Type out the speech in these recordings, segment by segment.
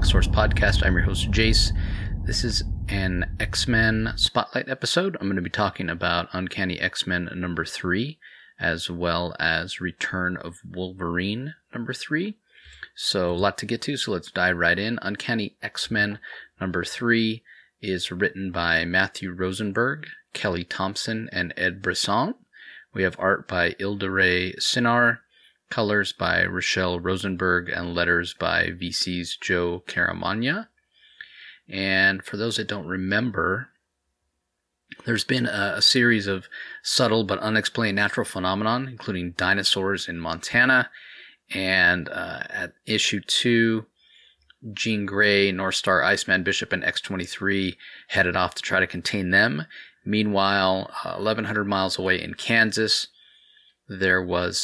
Source Podcast. I'm your host, Jace. This is an X-Men Spotlight episode. I'm going to be talking about Uncanny X-Men number 3, as well as Return of Wolverine number 3. So a lot to get to, so let's dive right in. Uncanny X-Men number 3 is written by Matthew Rosenberg, Kelly Thompson, and Ed Brisson. We have art by Ildare Sinar, colors by Rochelle Rosenberg, and letters by VC's Joe Caramagna. And for those that don't remember, there's been a series of subtle but unexplained natural phenomenon, including dinosaurs in Montana. And at issue 2, Jean Grey, Northstar, Iceman, Bishop, and X-23 headed off to try to contain them. Meanwhile, 1,100 miles away in Kansas, there was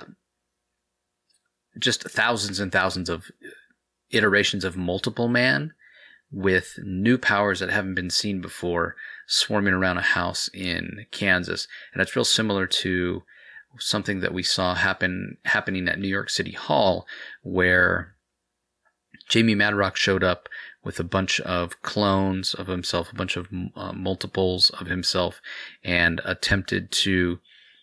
just thousands and thousands of iterations of Multiple Man with new powers that haven't been seen before swarming around a house in Kansas. And it's real similar to something that we saw happening at New York City Hall, where Jamie Madrox showed up with a bunch of clones of himself, a bunch of multiples of himself, and attempted to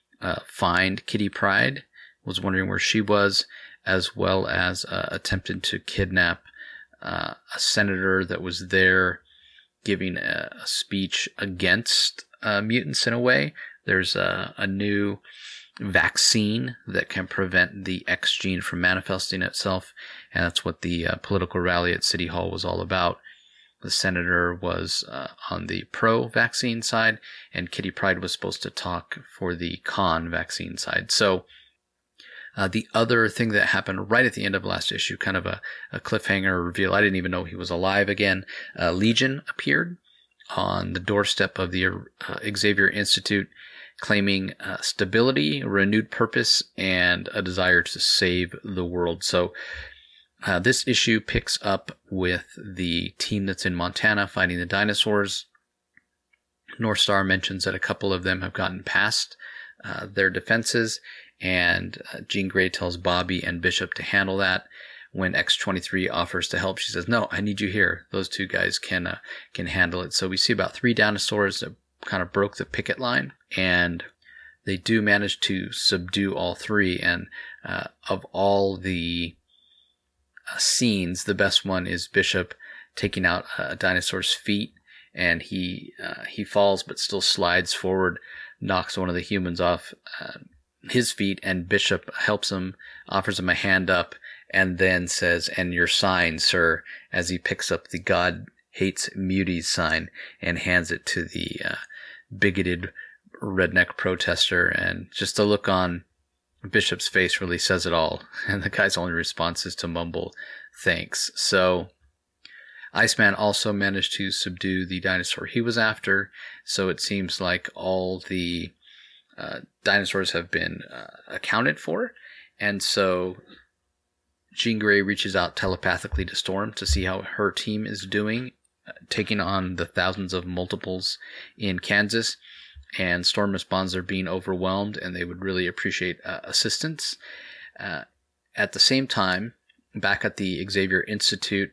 find Kitty Pryde, was wondering where she was, as well as attempted to kidnap a senator that was there giving a speech against mutants in a way. There's a new vaccine that can prevent the X gene from manifesting itself, and that's what the political rally at City Hall was all about. The senator was on the pro-vaccine side, and Kitty Pryde was supposed to talk for the con-vaccine side. So the other thing that happened right at the end of last issue, kind of a cliffhanger reveal, I didn't even know he was alive again. Legion appeared on the doorstep of the Xavier Institute, claiming stability, renewed purpose, and a desire to save the world. So this issue picks up with the team that's in Montana fighting the dinosaurs. Northstar mentions that a couple of them have gotten past their defenses, and Jean Grey tells Bobby and Bishop to handle that. When X-23 offers to help, she says, "No, I need you here. Those two guys can handle it." So we see about 3 dinosaurs that kind of broke the picket line, and they do manage to subdue all 3. And of all the scenes, the best one is Bishop taking out a dinosaur's feet, and he falls but still slides forward, knocks one of the humans off his feet, and Bishop helps him, offers him a hand up, and then says, "And your sign, sir," as he picks up the God Hates Muties sign and hands it to the bigoted redneck protester. And just the look on Bishop's face really says it all. And the guy's only response is to mumble, "Thanks." So Iceman also managed to subdue the dinosaur he was after. So it seems like all the dinosaurs have been accounted for. And so Jean Grey reaches out telepathically to Storm to see how her team is doing, taking on the thousands of multiples in Kansas. And Storm responds they're being overwhelmed and they would really appreciate assistance. At the same time, back at the Xavier Institute,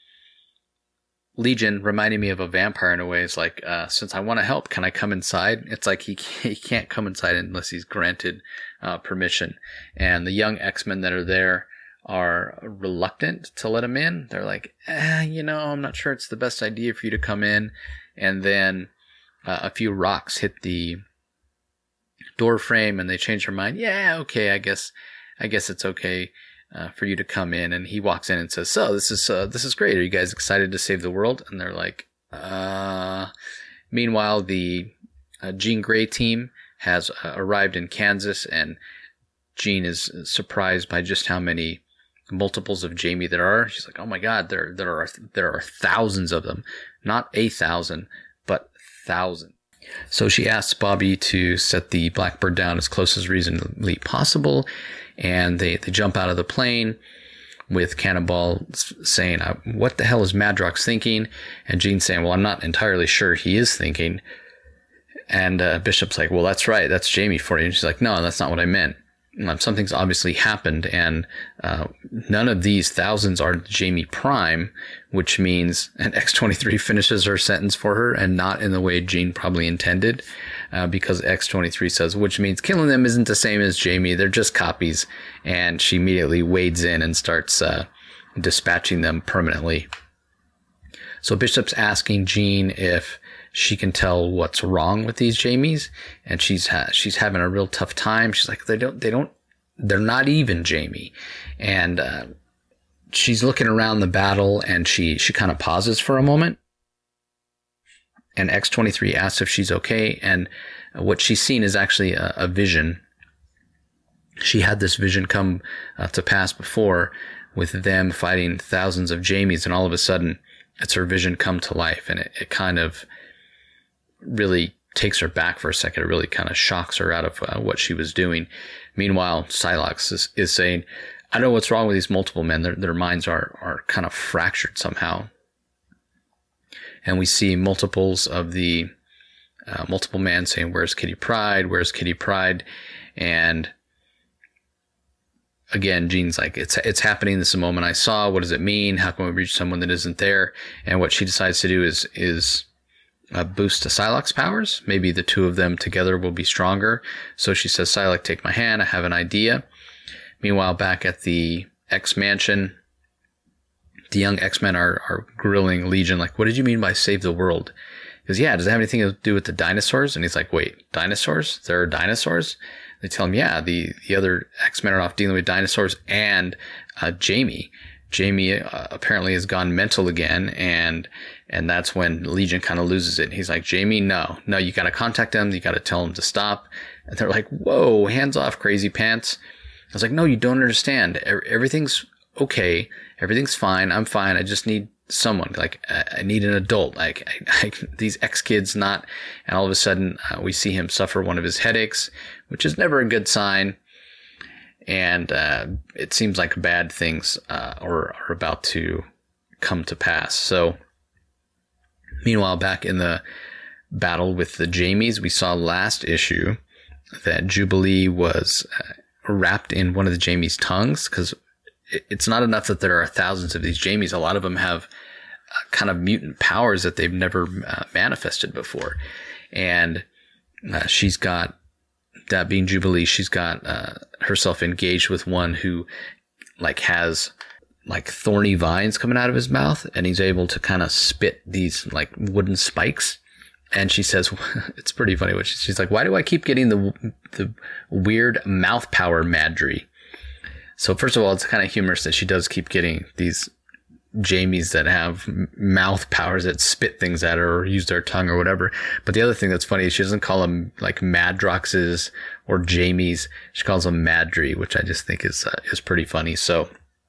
Legion reminded me of a vampire in a way. It's like, since I want to help, can I come inside? It's like he can't come inside unless he's granted permission. And the young X-Men that are there are reluctant to let him in. They're like, I'm not sure it's the best idea for you to come in. And then a few rocks hit the door frame and they change their mind. Yeah, okay, I guess it's okay for you to come in. And he walks in and says, "So this is great. Are you guys excited to save the world?" And they're like, Meanwhile, the Jean Grey team has arrived in Kansas, and Jean is surprised by just how many multiples of Jamie there are. She's like, "Oh my God, there are thousands of them, not 1,000, but 1,000." So she asks Bobby to set the Blackbird down as close as reasonably possible, and they jump out of the plane with Cannonball saying, "What the hell is Madrox thinking?" And Jean saying, "Well, I'm not entirely sure he is thinking." And Bishop's like, "Well, that's right. That's Jamie for you." And she's like, "No, that's not what I meant." something's obviously happened, and none of these thousands are Jamie Prime, which means, and X-23 finishes her sentence for her, and not in the way Jean probably intended, because X-23 says, which means killing them isn't the same as Jamie, they're just copies, and she immediately wades in and starts dispatching them permanently. So Bishop's asking Jean if she can tell what's wrong with these Jamies, and she's having a real tough time. She's like, they're not even Jamie. And she's looking around the battle, and she kind of pauses for a moment. And X-23 asks if she's okay, and what she's seen is actually a vision. She had this vision come to pass before, with them fighting thousands of Jamies, and all of a sudden it's her vision come to life, and it kind of really takes her back for a second. It really kind of shocks her out of what she was doing. Meanwhile, Psylocke is saying, I know what's wrong with these multiple men. Their minds are kind of fractured somehow. And we see multiples of the multiple man saying, where's Kitty Pryde? Where's Kitty Pryde? And again, Jean's like, it's happening. This is the moment I saw. What does it mean? How can we reach someone that isn't there? And what she decides to do is boost to Psylocke's powers. Maybe the two of them together will be stronger. So she says, Psylocke, take my hand. I have an idea. Meanwhile, back at the X Mansion, the young X-Men are grilling Legion, like, what did you mean by save the world? He goes, yeah, does it have anything to do with the dinosaurs? And he's like, wait, dinosaurs? There are dinosaurs? They tell him, yeah, the other X-Men are off dealing with dinosaurs and Jamie. Jamie apparently has gone mental again, and that's when Legion kind of loses it. And he's like, Jamie, no, you got to contact him. You got to tell him to stop. And they're like, whoa, hands off, crazy pants. I was like, no, you don't understand. Everything's okay. Everything's fine. I'm fine. I just need someone. Like, I need an adult. Like, these ex-kids not. And all of a sudden, we see him suffer one of his headaches, which is never a good sign. And it seems like bad things are about to come to pass. So, meanwhile, back in the battle with the Jamies, we saw last issue that Jubilee was wrapped in one of the Jamies' tongues, because it's not enough that there are thousands of these Jamies. A lot of them have kind of mutant powers that they've never manifested before. And she's got, that being Jubilee, she's got herself engaged with one who has like thorny vines coming out of his mouth, and he's able to kind of spit these like wooden spikes. And she says, it's pretty funny. She's like, why do I keep getting the weird mouth power Madry? So first of all, it's kind of humorous that she does keep getting these Jamies that have mouth powers that spit things at her or use their tongue or whatever. But the other thing that's funny is she doesn't call them like Madroxes or Jamies. She calls them Madry, which I just think is pretty funny. So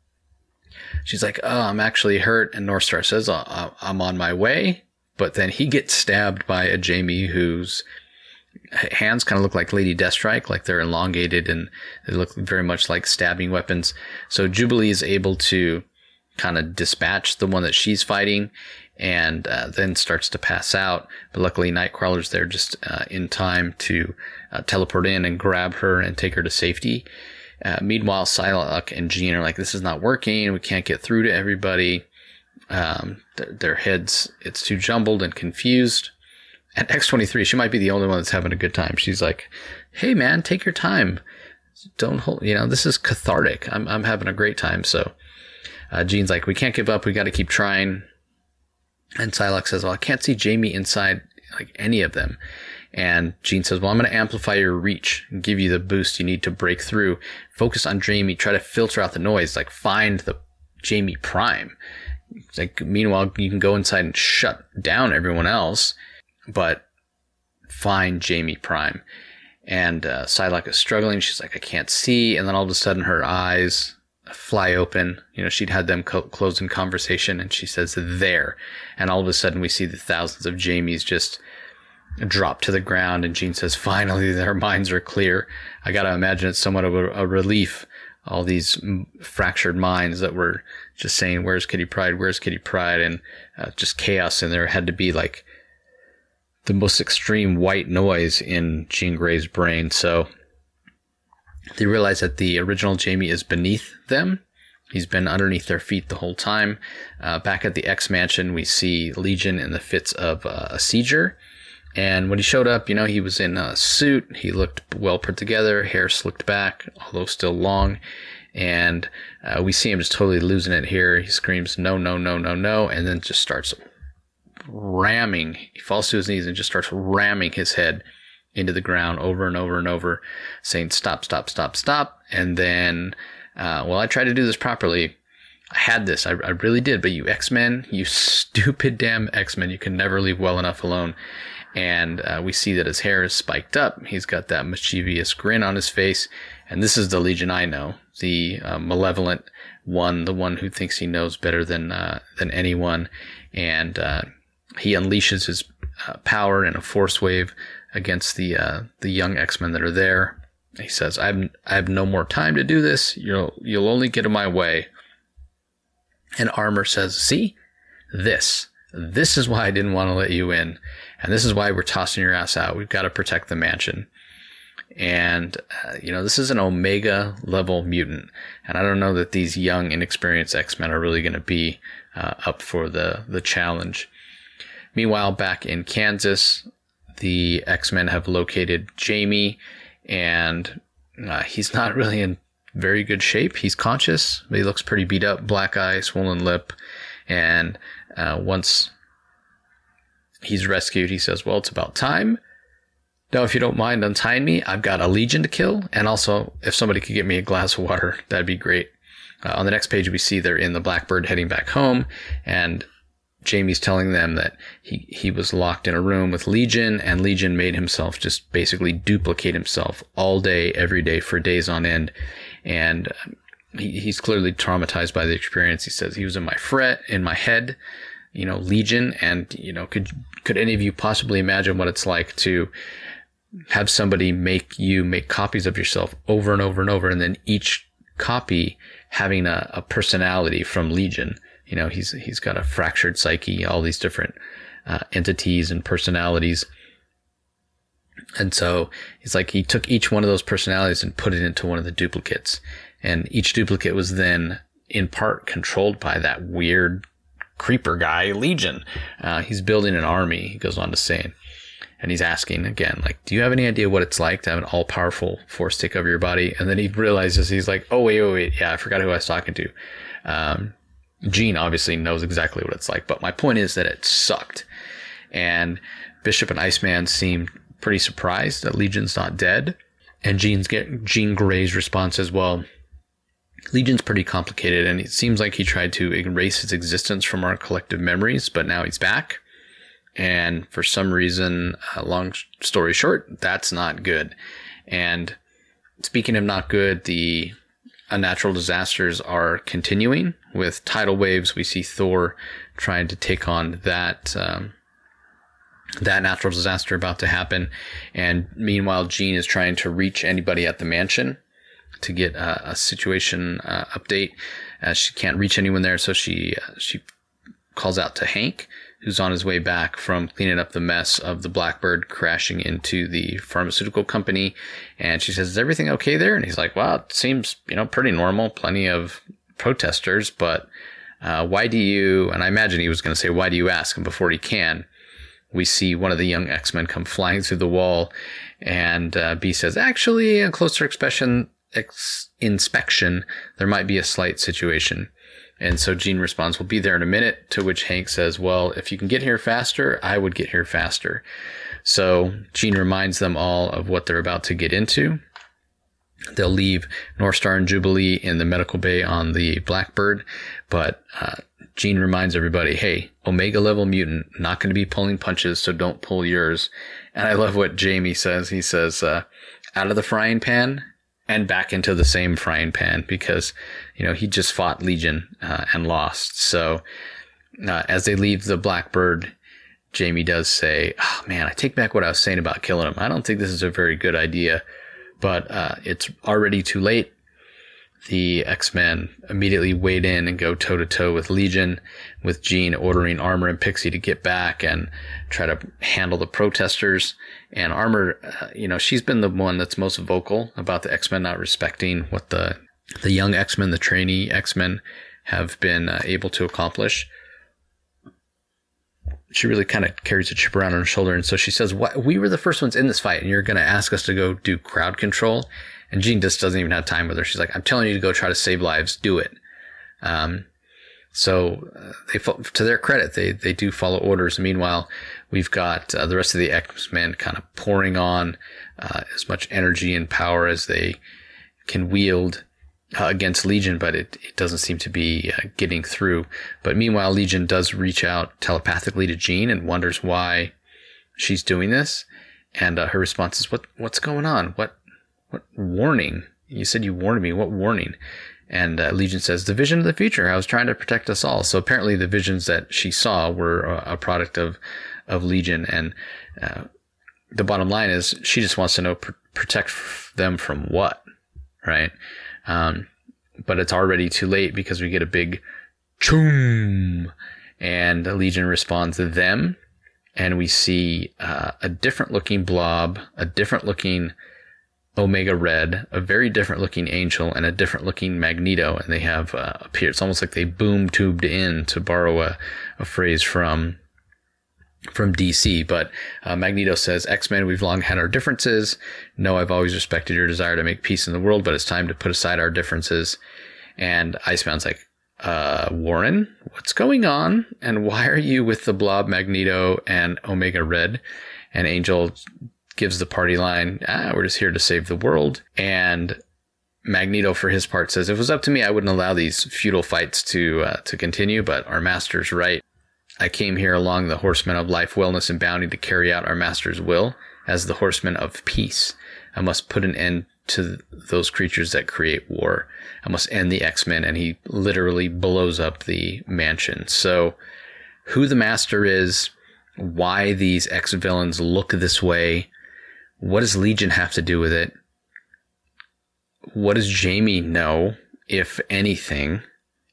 she's like, oh, I'm actually hurt. And Northstar says, I'm on my way. But then he gets stabbed by a Jamie whose hands kind of look like Lady Deathstrike, like they're elongated and they look very much like stabbing weapons. So Jubilee is able to kind of dispatch the one that she's fighting, and then starts to pass out. But luckily Nightcrawler's there just in time to teleport in and grab her and take her to safety. Meanwhile, Psylocke and Jean are like, this is not working. We can't get through to everybody. Their heads, it's too jumbled and confused. And X-23, she might be the only one that's having a good time. She's like, hey man, take your time. Don't hold, this is cathartic. I'm having a great time. So Jean's like, we can't give up. We got to keep trying. And Psylocke says, well, I can't see Jamie inside like any of them. And Jean says, well, I'm going to amplify your reach and give you the boost you need to break through. Focus on Jamie. Try to filter out the noise. Like, find the Jamie Prime. Like, meanwhile, you can go inside and shut down everyone else, but find Jamie Prime. And Psylocke is struggling. She's like, I can't see. And then all of a sudden her eyes fly open. She'd had them close in conversation, and she says, there. And all of a sudden we see the thousands of Jamies just drop to the ground. And Jean says, finally, their minds are clear. I got to imagine it's somewhat of a relief. All these fractured minds that were just saying, where's Kitty Pryde? Where's Kitty Pryde? And just chaos in there. Had to be like the most extreme white noise in Jean Grey's brain. So They realize that the original Jamie is beneath them. He's been underneath their feet the whole time. Back at the X Mansion, we see Legion in the fits of a seizure. And when he showed up, he was in a suit. He looked well put together, hair slicked back, although still long. And we see him just totally losing it here. He screams, "No, no, no, no, no," and then just starts ramming. He falls to his knees and just starts ramming his head into the ground over and over and over, saying, "Stop, stop, stop, stop." And then, I tried to do this properly. I had this. I really did. But you X-Men, you stupid damn X-Men, you can never leave well enough alone. And we see that his hair is spiked up. He's got that mischievous grin on his face. And this is the Legion I know, the malevolent one, the one who thinks he knows better than anyone. And he unleashes his power in a force wave against the young X-Men that are there. He says, I have no more time to do this. You'll only get in my way." And Armor says, "See, this is why I didn't want to let you in. And this is why we're tossing your ass out. We've got to protect the mansion." And, this is an Omega level mutant. And I don't know that these young, inexperienced X-Men are really going to be up for the challenge. Meanwhile, back in Kansas, the X-Men have located Jamie, and he's not really in very good shape. He's conscious, but he looks pretty beat up, black eye, swollen lip. And once he's rescued, he says, "Well, it's about time. Now, if you don't mind untying me, I've got a Legion to kill. And also, if somebody could get me a glass of water, that'd be great." On the next page, we see they're in the Blackbird heading back home. And Jamie's telling them that he was locked in a room with Legion, and Legion made himself just basically duplicate himself all day, every day, for days on end. And he's clearly traumatized by the experience. He says, "He was in my head, Legion. And, could any of you possibly imagine what it's like to have somebody make copies of yourself over and over and over, and then each copy having a personality from Legion? He's got a fractured psyche, all these different entities and personalities." And so he's like, he took each one of those personalities and put it into one of the duplicates. And each duplicate was then in part controlled by that weird creeper guy, Legion. He's building an army, he goes on to say. And he's asking again, like, "Do you have any idea what it's like to have an all-powerful force take over your body?" And then he realizes, he's like, "Oh, wait. Yeah, I forgot who I was talking to." Jean obviously knows exactly what it's like, but my point is that it sucked. And Bishop and Iceman seem pretty surprised that Legion's not dead. And Jean Grey's response is, "Well, Legion's pretty complicated, and it seems like he tried to erase his existence from our collective memories, but now he's back. And for some reason, long story short, that's not good." And speaking of not good, the unnatural disasters are continuing. With tidal waves, we see Thor trying to take on that natural disaster about to happen. And meanwhile, Jean is trying to reach anybody at the mansion to get a situation update. She can't reach anyone there, so she calls out to Hank, who's on his way back from cleaning up the mess of the Blackbird crashing into the pharmaceutical company. And she says, "Is everything okay there?" And he's like, "Well, it seems, pretty normal. Plenty of protesters, but why do you," and I imagine he was going to say, "Why do you ask?" And before he can, we see one of the young X-Men come flying through the wall. And B says, "Actually, a closer inspection, there might be a slight situation." And so Jean responds, "We'll be there in a minute," to which Hank says, "Well, if you can get here faster, I would get here faster." So Jean reminds them all of what they're about to get into. They'll leave Northstar and Jubilee in the medical bay on the Blackbird, but Jean reminds everybody, "Hey, Omega level mutant, not going to be pulling punches, so don't pull yours." And I love what Jamie says. He says, "Out of the frying pan and back into the same frying pan," because, he just fought Legion and lost. So as they leave the Blackbird, Jamie does say, "Oh man, I take back what I was saying about killing him. I don't think this is a very good idea, but it's already too late. the X-Men immediately wade in and go toe-to-toe with Legion, with Jean ordering Armor and Pixie to get back and try to handle the protesters. And Armor, she's been the one that's most vocal about the X-Men not respecting what the young X-Men, the trainee X-Men, have been able to accomplish. She really kind of carries a chip around on her shoulder. And so she says, "What? We were the first ones in this fight, and you're going to ask us to go do crowd control?" And Jean just doesn't even have time with her. She's like, "I'm telling you to go try to save lives. Do it." So to their credit, they do follow orders. Meanwhile, we've got the rest of the X-Men kind of pouring on as much energy and power as they can wield against Legion, but it doesn't seem to be getting through. But meanwhile, Legion does reach out telepathically to Jean and wonders why she's doing this. And her response is, "What's going on? What warning? You said you warned me. What warning?" And Legion says, "The vision of the future. I was trying to protect us all." So apparently the visions that she saw were a product of Legion. And the bottom line is she just wants to know, protect them from what, right? But it's already too late because we get a big choom, and Legion responds to them, and we see a different looking Blob, a different looking Omega Red, a very different looking Angel, and a different looking Magneto, and they have appeared. It's almost like they boom tubed in, to borrow a phrase from DC. But Magneto says, "X-Men, we've long had our differences. No, I've always respected your desire to make peace in the world, but it's time to put aside our differences." And Iceman's like, "Warren, what's going on? And why are you with the Blob, Magneto, and Omega Red?" And Angel gives the party line, "We're just here to save the world." And Magneto, for his part, says, "If it was up to me, I wouldn't allow these futile fights to continue, but our master's right. I came here along the horsemen of life, wellness, and bounty to carry out our master's will as the horsemen of peace. I must put an end to those creatures that create war. I must end the X-Men," and he literally blows up the mansion. So who the master is, why these X-villains look this way, what does Legion have to do with it? What does Jamie know, if anything?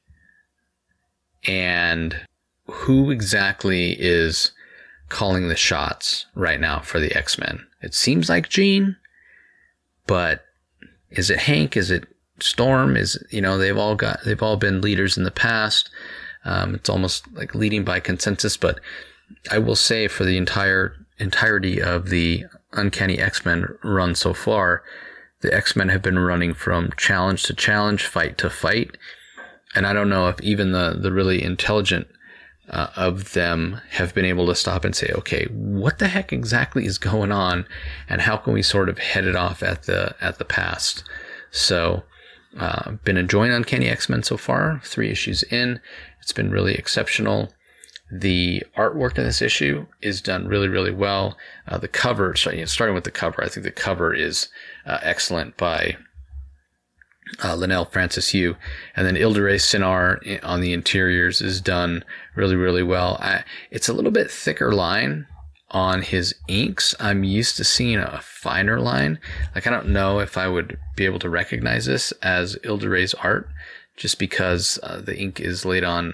And who exactly is calling the shots right now for the X-Men? It seems like Jean, but is it Hank? Is it Storm? They've all been leaders in the past. It's almost like leading by consensus, but I will say for the entirety of the Uncanny X-Men run so far, the X-Men have been running from challenge to challenge, fight to fight. And I don't know if even the really intelligent of them have been able to stop and say, okay, what the heck exactly is going on, and how can we sort of head it off at the past? So been enjoying Uncanny X-Men so far, 3 issues in. It's been really exceptional. The artwork in this issue is done really, really well. The cover, starting with the cover, I think the cover is excellent by Linnell Francis Yu, and then Ildure Sinar on the interiors is done really, really well. It's a little bit thicker line on his inks. I'm used to seeing a finer line. Like, I don't know if I would be able to recognize this as Ildure's art, just because the ink is laid on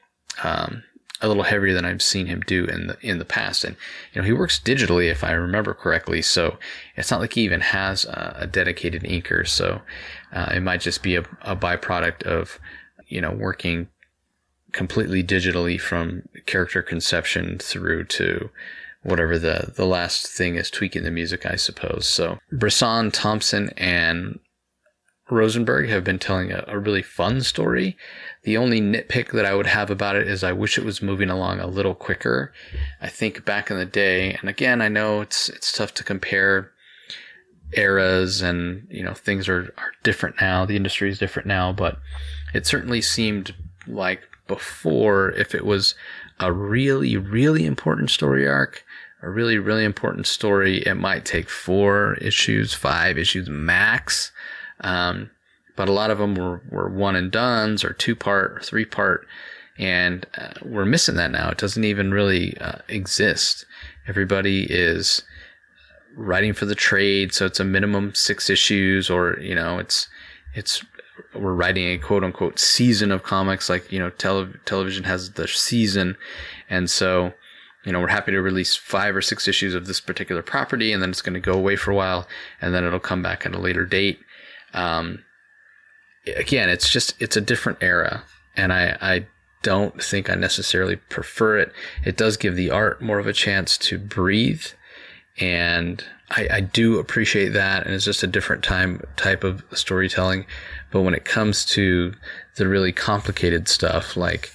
a little heavier than I've seen him do in the past. And he works digitally, if I remember correctly, so it's not like he even has a dedicated inker. So it might just be a byproduct of working completely digitally from character conception through to whatever the last thing is, tweaking the music, I suppose. So Brisson, Thompson, and Rosenberg have been telling a really fun story. The only nitpick that I would have about it is I wish it was moving along a little quicker. I think back in the day, and again, I know it's tough to compare eras, and things are different now. The industry is different now, but it certainly seemed like before, if it was a really, really important story arc, a really, really important story, it might take 4 issues, 5 issues max. But a lot of them were one and dones, or 2-part or 3-part, and we're missing that now. It doesn't even really exist. Everybody is writing for the trade, so it's a minimum 6 issues, or it's we're writing a quote unquote season of comics, like, television has the season. And so, we're happy to release 5 or 6 issues of this particular property, and then it's going to go away for a while, and then it'll come back at a later date. Again, it's a different era, and I don't think I necessarily prefer it. It does give the art more of a chance to breathe, and I do appreciate that, and it's just a different type of storytelling. But when it comes to the really complicated stuff, like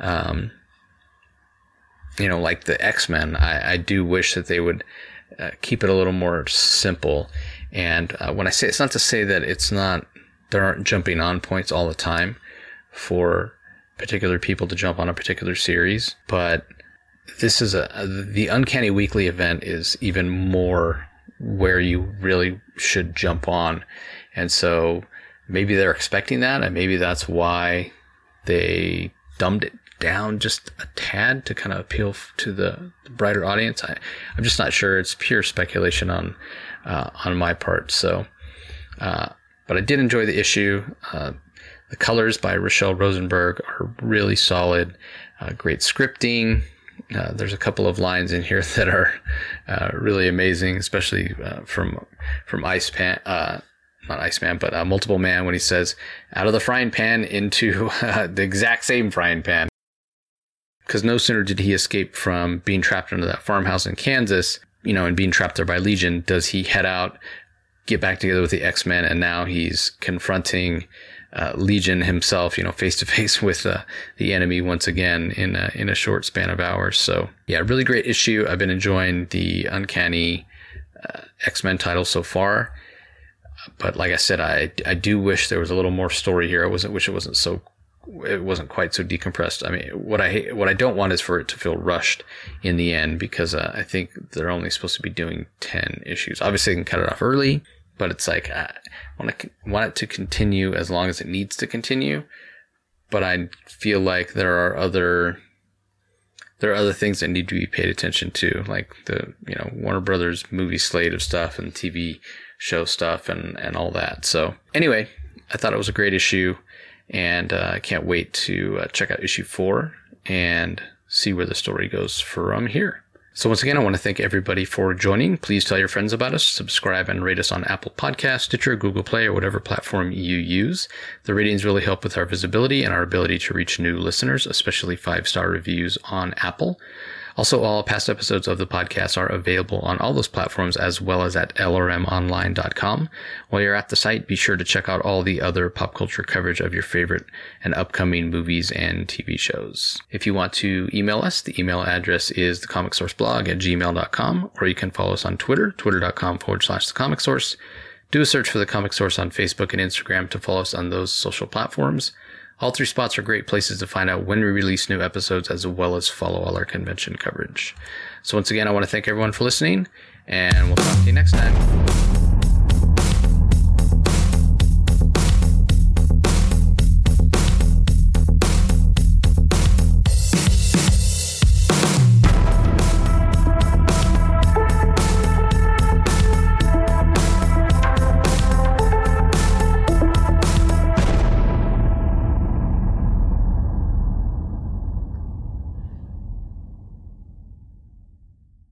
like the X-Men, I do wish that they would keep it a little more simple. And when I say, it's not to say that there aren't jumping on points all the time for particular people to jump on a particular series, but this is the Uncanny Weekly event is even more where you really should jump on. And so maybe they're expecting that, and maybe that's why they dumbed it down just a tad to kind of appeal to the brighter audience. I'm just not sure. It's pure speculation on my part. So, but I did enjoy the issue. The colors by Rachelle Rosenberg are really solid. Great scripting. There's a couple of lines in here that are really amazing, especially from Iceman, not Iceman, but Multiple Man, when he says, "Out of the frying pan into the exact same frying pan." Because no sooner did he escape from being trapped under that farmhouse in Kansas, and being trapped there by Legion, does he head out, get back together with the X-Men, and now he's confronting Legion himself, face to face with the enemy once again in a short span of hours. So yeah, really great issue. I've been enjoying the Uncanny X-Men title so far, but like I said, I do wish there was a little more story here. I wish it wasn't quite so decompressed. I mean, what I don't want is for it to feel rushed in the end, because I think they're only supposed to be doing 10 issues. Obviously, they can cut it off early, but it's like I want it to continue as long as it needs to continue. But I feel like there are other things that need to be paid attention to, like the Warner Brothers movie slate of stuff and TV show stuff and all that. So anyway, I thought it was a great issue, and I can't wait to check out issue 4 and see where the story goes from here. So once again, I want to thank everybody for joining. Please tell your friends about us, subscribe and rate us on Apple Podcasts, Stitcher, Google Play, or whatever platform you use. The ratings really help with our visibility and our ability to reach new listeners, especially 5-star reviews on Apple. Also, all past episodes of the podcast are available on all those platforms, as well as at lrmonline.com. While you're at the site, be sure to check out all the other pop culture coverage of your favorite and upcoming movies and TV shows. If you want to email us, the email address is thecomicsourceblog@gmail.com, or you can follow us on Twitter, twitter.com/thecomicsource. Do a search for The Comic Source on Facebook and Instagram to follow us on those social platforms. All 3 spots are great places to find out when we release new episodes, as well as follow all our convention coverage. So once again, I want to thank everyone for listening, and we'll talk to you next time.